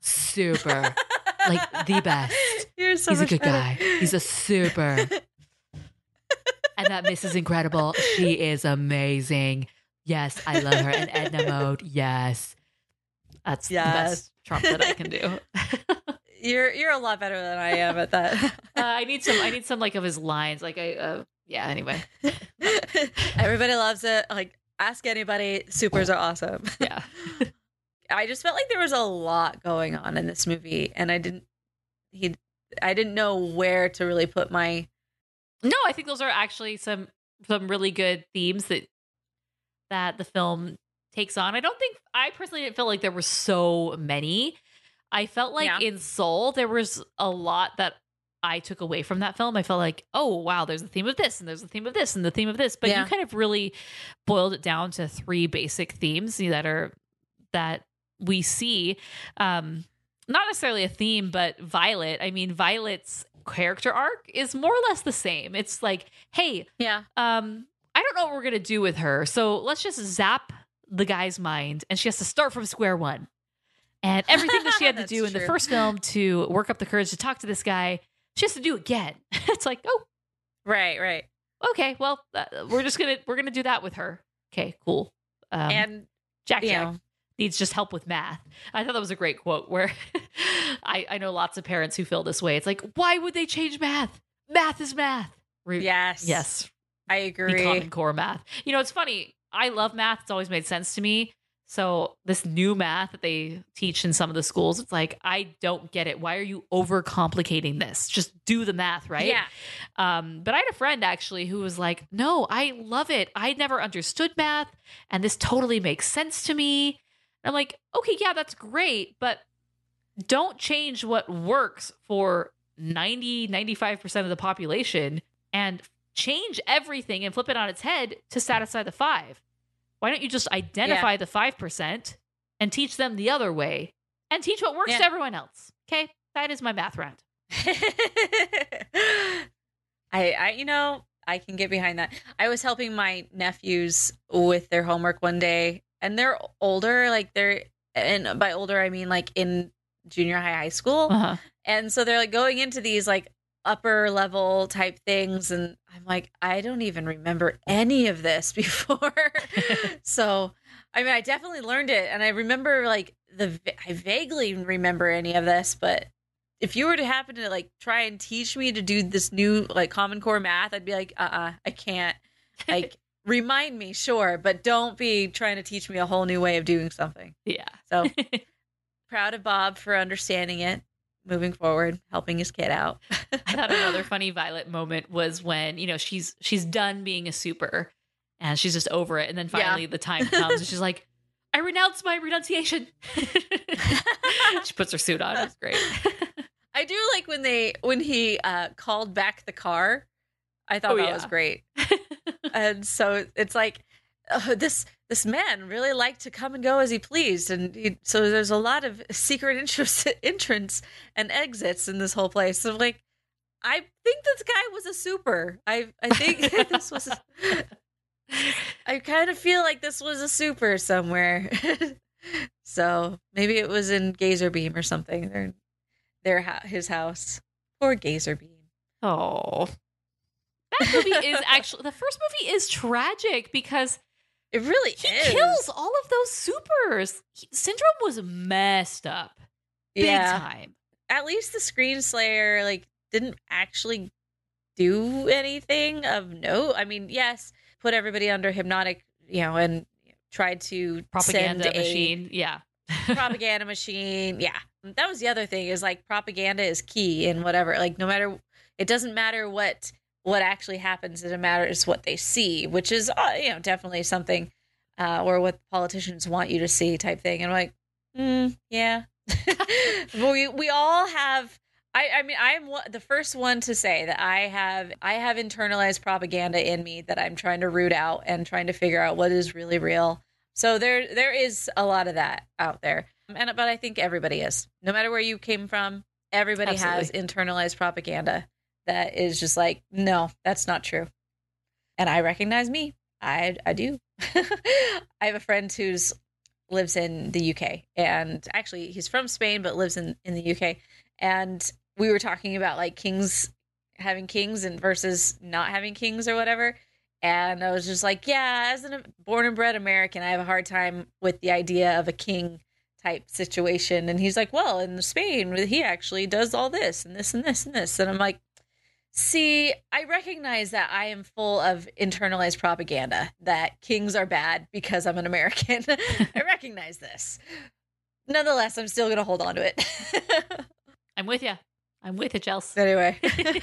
like the best. You're so He's a much good better. guy. He's a super. And that Mrs. Incredible, she is amazing. Yes, I love her. And Edna Mode, yes. That's the best Trump that I can do. You're a lot better than I am at that. I need some like of his lines. Like anyway. Everybody loves it. Like, ask anybody, supers are awesome. Yeah. I just felt like there was a lot going on in this movie, and I didn't know where to really put my. No, I think those are actually some really good themes that the film takes on. I personally didn't feel like there were so many. I felt like in Soul, there was a lot that I took away from that film. I felt like, oh, wow, there's a theme of this, and there's a theme of this, and the theme of this. But you kind of really boiled it down to three basic themes that we see. Not necessarily a theme, but Violet. I mean, Violet's character arc is more or less the same. It's like, hey, I don't know what we're going to do with her. So let's just zap the guy's mind, and she has to start from square one. And everything that she had to do in the first film to work up the courage to talk to this guy, she has to do again. It's like, oh, right. Okay, well, we're gonna do that with her. Okay, cool. And Jack needs just help with math. I thought that was a great quote where I know lots of parents who feel this way. It's like, why would they change math? Math is math. Yes, I agree. Common Core math. It's funny. I love math. It's always made sense to me. So this new math that they teach in some of the schools, it's like, I don't get it. Why are you overcomplicating this? Just do the math, right? Yeah. But I had a friend actually who was like, no, I love it. I never understood math, and this totally makes sense to me. And I'm like, okay, yeah, that's great, but don't change what works for 95% of the population and change everything and flip it on its head to satisfy the 5%. Why don't you just identify the 5% and teach them the other way and teach what works to everyone else? Okay, that is my math rant. I can get behind that. I was helping my nephews with their homework one day, and they're older, and by older I mean like in junior high school, and so they're like going into these like upper level type things, and I'm like, I don't even remember any of this before. So I mean, I definitely learned it, and I remember like I vaguely remember any of this, but if you were to happen to like try and teach me to do this new like Common Core math, I'd be like, I can't. Like, remind me, sure, but don't be trying to teach me a whole new way of doing something. Yeah. So proud of Bob for understanding it. Moving forward, helping his kid out. I thought another funny Violet moment was when, she's done being a super and she's just over it. And then finally the time comes and she's like, I renounce my renunciation. She puts her suit on. It's great. I do like when he called back the car. I thought that was great. And so it's like, this man really liked to come and go as he pleased, and so there's a lot of secret entrance and exits in this whole place. So like, I think this guy was a super. I think this was. I kind of feel like this was a super somewhere. So maybe it was in Gazerbeam or something. His house. Poor Gazerbeam. Oh, that movie is actually, the first movie is tragic because it really he is. kills all of those supers. Syndrome was messed up, big time. At least the Screen Slayer like didn't actually do anything of note. I mean, yes, put everybody under hypnotic, and tried to propaganda send machine. Yeah. Propaganda machine. Yeah. That was the other thing, is like propaganda is key in whatever. Like no matter, it doesn't matter what actually happens. It matters what they see, which is definitely something, or what politicians want you to see type thing. And I'm like, yeah. we all have. I mean, I'm the first one to say that I have internalized propaganda in me that I'm trying to root out and trying to figure out what is really real. So there is a lot of that out there, but I think everybody is. No matter where you came from, everybody Absolutely. has internalized propaganda that is just like, no, that's not true. And I recognize me. I do. I have a friend who's lives in the UK, and actually he's from Spain but lives in the UK, and we were talking about like having kings and versus not having kings or whatever. And I was just like, yeah, as a born and bred American, I have a hard time with the idea of a king type situation. And he's like, well, in Spain, he actually does all this and this and this and this. And I'm like, see, I recognize that I am full of internalized propaganda that kings are bad because I'm an American. I recognize this. Nonetheless, I'm still going to hold on to it. I'm with you. Chelsea. Anyway.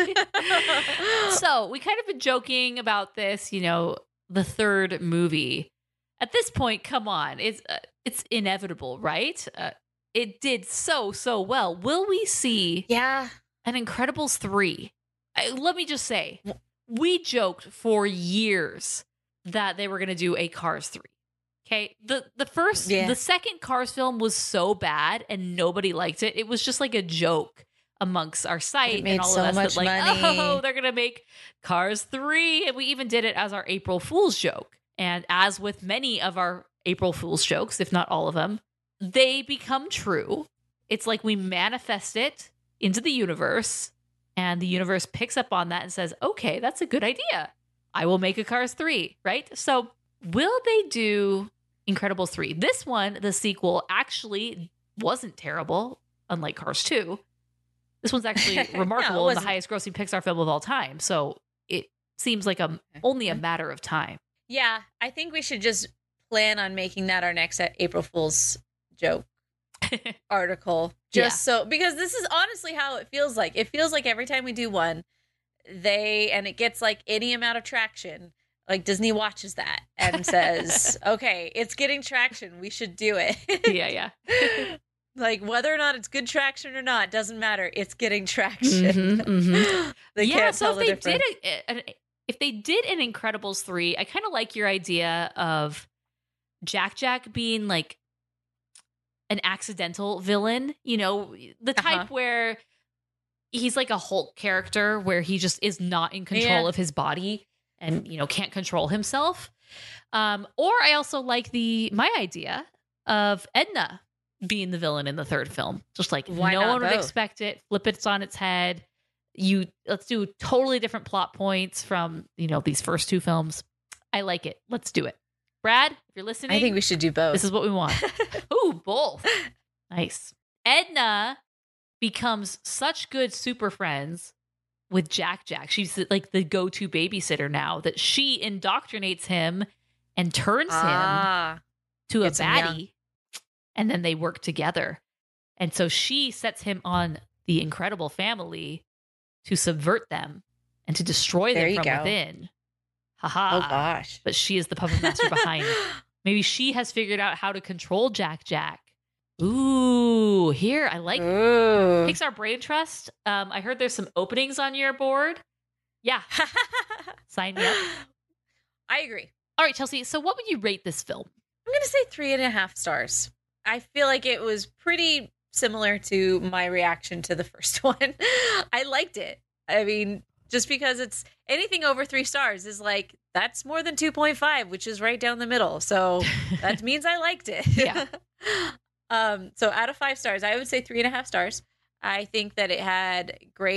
So we kind of been joking about this, the third movie. At this point, come on. It's inevitable, right? It did so well. Will we see an Incredibles 3? Let me just say, we joked for years that they were going to do a Cars 3. Okay, the second Cars film was so bad and nobody liked it. It was just like a joke amongst our site and all of us that oh, they're gonna make Cars 3, and we even did it as our April Fool's joke. And as with many of our April Fool's jokes, if not all of them, they become true. It's like we manifest it into the universe, and the universe picks up on that and says, okay, that's a good idea. I will make a Cars 3, right? So will they do Incredibles 3? This one, the sequel, actually wasn't terrible, unlike Cars 2. This one's actually remarkable and the highest grossing Pixar film of all time. So it seems like only a matter of time. Yeah, I think we should just plan on making that our next April Fool's joke article. So, because this is honestly how it feels like. It feels like every time we do one, and it gets like any amount of traction, like Disney watches that and says, okay, it's getting traction. We should do it. Yeah. Like whether or not it's good traction or not doesn't matter. It's getting traction. They can't tell the difference. If they did an Incredibles 3, I kind of like your idea of Jack being like an accidental villain. The type where he's like a Hulk character where he just is not in control of his body and can't control himself. Or I also like my idea of Edna being the villain in the third film. Just like no one would expect it. Flip it on its head. Let's do totally different plot points from, these first two films. I like it. Let's do it. Brad, if you're listening, I think we should do both. This is what we want. Ooh, both. Nice. Edna becomes such good super friends with Jack. She's like the go-to babysitter now that she indoctrinates him and turns him to a baddie. And then they work together. And so she sets him on the Incredible family to subvert them and to destroy them from within. Haha. Oh, gosh. But she is the puppet master behind. Maybe she has figured out how to control Jack. Ooh, here. I like Pixar Brain Trust. I heard there's some openings on your board. Yeah. Sign me up. I agree. All right, Chelsea. So what would you rate this film? I'm going to say 3.5 stars. I feel like it was pretty similar to my reaction to the first one. I liked it. I mean, just because it's anything over 3 stars is like, that's more than 2.5, which is right down the middle. So that means I liked it. Yeah. So out of 5 stars, I would say 3.5 stars. I think that it had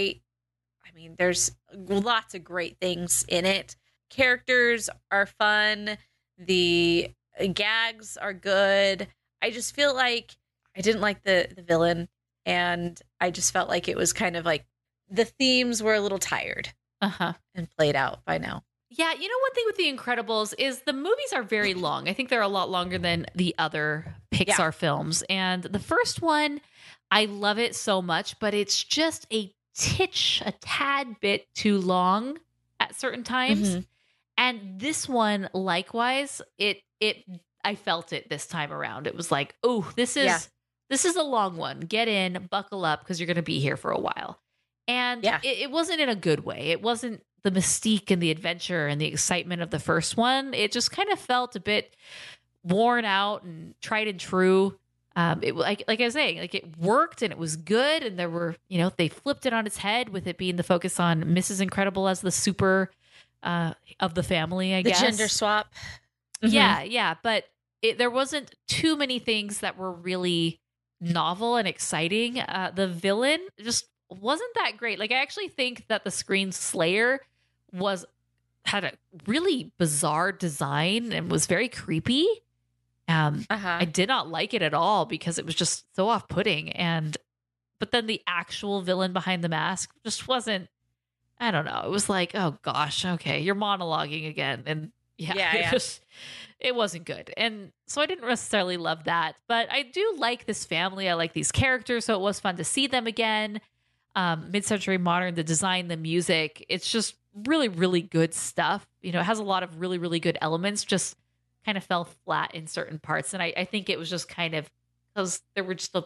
there's lots of great things in it. Characters are fun. The gags are good. I just feel like I didn't like the villain, and I just felt like it was kind of like the themes were a little tired and played out by now. Yeah, you know, one thing with The Incredibles is the movies are very long. I think they're a lot longer than the other Pixar films. And the first one, I love it so much, but it's just a tad bit too long at certain times. Mm-hmm. And this one, likewise, I felt it this time around. It was like, oh, this is a long one. Get in, buckle up, because you're going to be here for a while. And it wasn't in a good way. It wasn't the mystique and the adventure and the excitement of the first one. It just kind of felt a bit worn out and tried and true. It like I was saying, like it worked and it was good. And there were, they flipped it on its head with it being the focus on Mrs. Incredible as the super of the family, I guess. The gender swap. Mm-hmm. Yeah. But there wasn't too many things that were really novel and exciting. The villain just wasn't that great. Like, I actually think that the Screen Slayer had a really bizarre design and was very creepy. I did not like it at all because it was just so off-putting. But then the actual villain behind the mask just wasn't, I don't know. It was like, oh gosh, okay, you're monologuing again. And it wasn't good. And so I didn't necessarily love that, but I do like this family. I like these characters. So it was fun to see them again. Mid-century modern, the design, the music, it's just really, really good stuff. It has a lot of really, really good elements, just kind of fell flat in certain parts. And I think it was just kind of because there were just a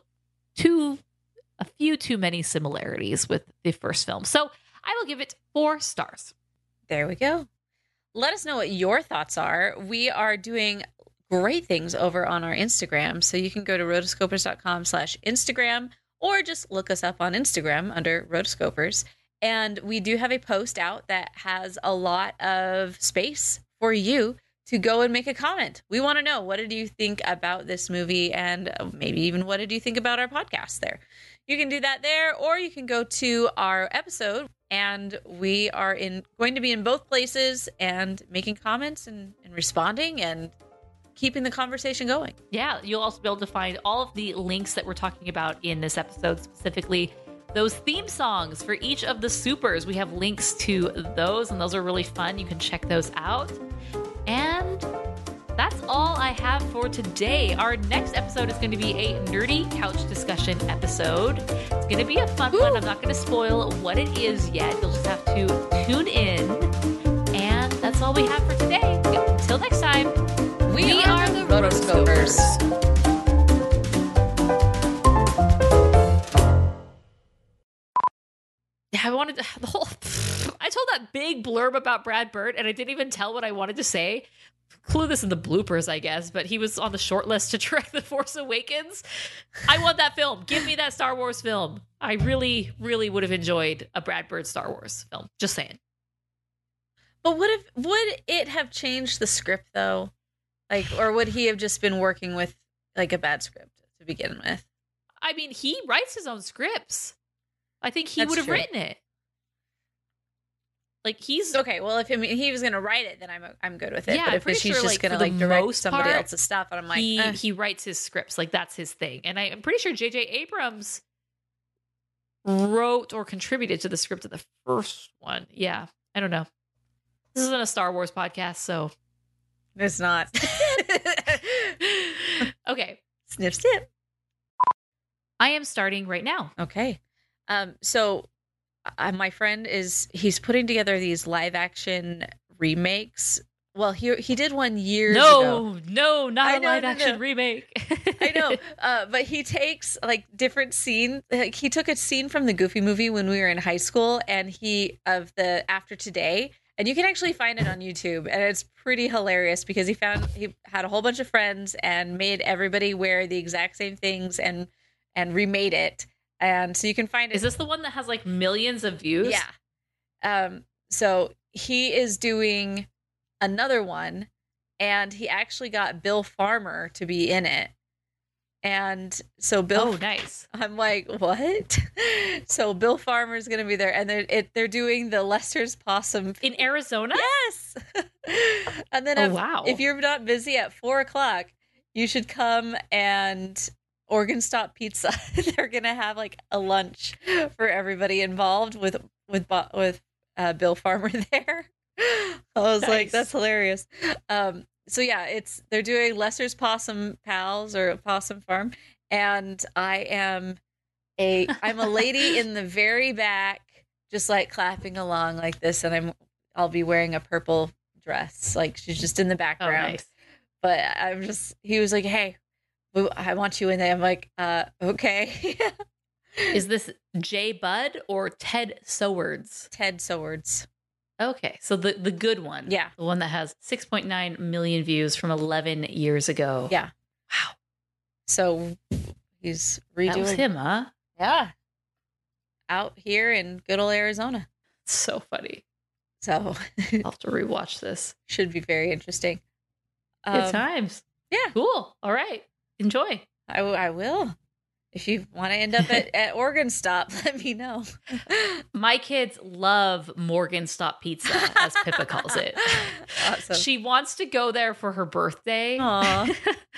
few too many similarities with the first film. So I will give it 4 stars. There we go. Let us know what your thoughts are. We are doing great things over on our Instagram. So you can go to rotoscopers.com/Instagram or just look us up on Instagram under Rotoscopers. And we do have a post out that has a lot of space for you to go and make a comment. We want to know, what did you think about this movie? And maybe even what did you think about our podcast there? You can do that there, or you can go to our episode, and we are going to be in both places and making comments and responding and keeping the conversation going. Yeah, you'll also be able to find all of the links that we're talking about in this episode, specifically those theme songs for each of the supers. We have links to those, and those are really fun. You can check those out. And that's all I have for today. Our next episode is going to be a nerdy couch discussion episode. It's going to be a fun one. I'm not going to spoil what it is yet. You'll just have to tune in. And that's all we have for today. Until next time, we are the Rotoscopers. I told that big blurb about Brad Bird, and I didn't even tell what I wanted to say. Clue this in the bloopers, I guess, but he was on the short list to direct The Force Awakens. I want that film. Give me that Star Wars film. I really, really would have enjoyed a Brad Bird Star Wars film. Just saying. But would it have changed the script though? Like, or would he have just been working with like a bad script to begin with? I mean, he writes his own scripts. I think he That's would have true. written it. Like, he's okay. Well, if he was going to write it, then I'm good with it. Yeah, but I'm if pretty he's sure, just like, going to for the like direct most somebody part, else's stuff, and I'm like, he writes his scripts. Like, that's his thing. And I'm pretty sure J.J. Abrams wrote or contributed to the script of the first one. Yeah, I don't know. This isn't a Star Wars podcast, so it's not. Okay, Snip, snip. I am starting right now. Okay. So my friend he's putting together these live action remakes. Well, he did one years ago. No, not a live action remake. I know. But he takes like different scenes. Like, he took a scene from the Goofy movie when we were in high school, and of the After Today, And you can actually find it on YouTube, and it's pretty hilarious because he had a whole bunch of friends and made everybody wear the exact same things and remade it. And so you can find it. Is this the one that has like millions of views? Yeah. So he is doing another one, and he actually got Bill Farmer to be in it. And so Bill, nice. I'm like, what? So Bill Farmer's going to be there, and they're doing the Lester's Possum in Arizona. Yes. And then if you're not busy at 4:00, you should come and Oregon Stop Pizza. They're going to have like a lunch for everybody involved with Bill Farmer there. I was like, that's hilarious. So yeah, they're doing Lester's Possum Pals or Possum Farm, and I'm a lady in the very back, just like clapping along like this, and I'll be wearing a purple dress, like she's just in the background. Nice. But he was like, hey, I want you in there. I'm like, okay. Is this Jay Budd or Ted Sowards? Ted Sowards. Okay, so the good one. Yeah. The one that has 6.9 million views from 11 years ago. Yeah. Wow. So he's redoing. That was him, huh? Yeah. Out here in good old Arizona. It's so funny. So I'll have to rewatch this. Should be very interesting. Good times. Yeah. Cool. All right. Enjoy. I will. If you want to end up at Oregon Stop, let me know. My kids love Morgan Stop Pizza, as Pippa calls it. Awesome. She wants to go there for her birthday. Aw.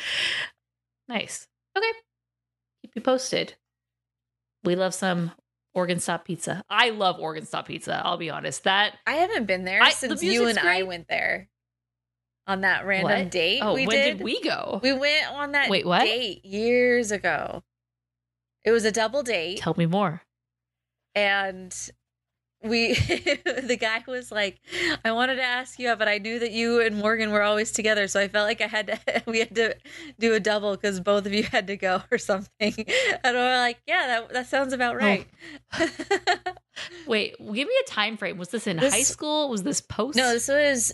Nice. Okay. Keep you posted. We love some Oregon Stop Pizza. I love Oregon Stop Pizza. I'll be honest. I haven't been there since you and I went there on that random date. Oh, when did we go? We went on that what? date years ago. It was a double date. Tell me more. And the guy was like, I wanted to ask you, but I knew that you and Morgan were always together, so I felt like we had to do a double because both of you had to go or something. And we're like, yeah, that sounds about right. Oh. Wait, give me a time frame. Was this in high school? Was this post? No, this was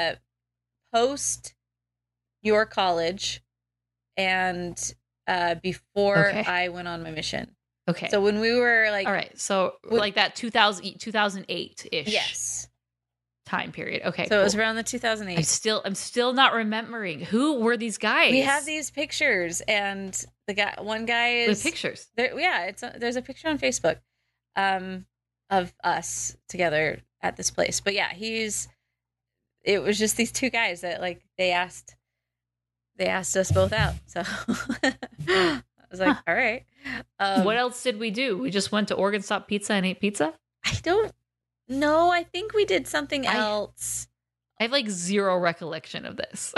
post your college and before I went on my mission. Okay. So when we were like, all right. So like that 2008-ish. Yes. Time period. Okay. So it was around the 2008. I'm still not remembering. Who were these guys? We have these pictures, and one guy is the pictures. There, yeah, there's a picture on Facebook, of us together at this place. But yeah, it was just these two guys that like they asked us both out. So I was like, all right. What else did we do? We just went to Oregon Stop Pizza and ate pizza? I don't know. I think we did something else. I have like zero recollection of this.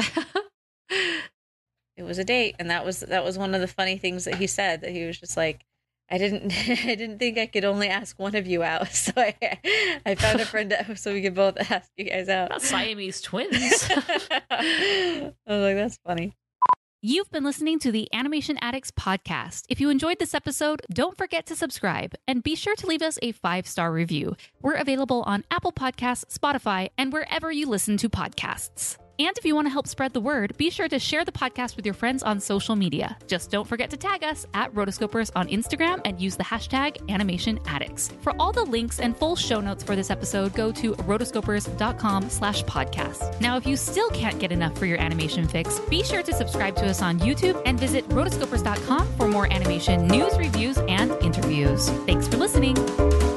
It was a date, and that was one of the funny things that he said, that he was just like, I didn't think I could only ask one of you out. So I found a friend so we could both ask you guys out. Not Siamese twins. I was like, that's funny. You've been listening to the Animation Addicts podcast. If you enjoyed this episode, don't forget to subscribe and be sure to leave us a 5-star review. We're available on Apple Podcasts, Spotify, and wherever you listen to podcasts. And if you want to help spread the word, be sure to share the podcast with your friends on social media. Just don't forget to tag us at Rotoscopers on Instagram and use the hashtag AnimationAddicts. For all the links and full show notes for this episode, go to rotoscopers.com/podcast. Now, if you still can't get enough for your animation fix, be sure to subscribe to us on YouTube and visit rotoscopers.com for more animation news, reviews, and interviews. Thanks for listening.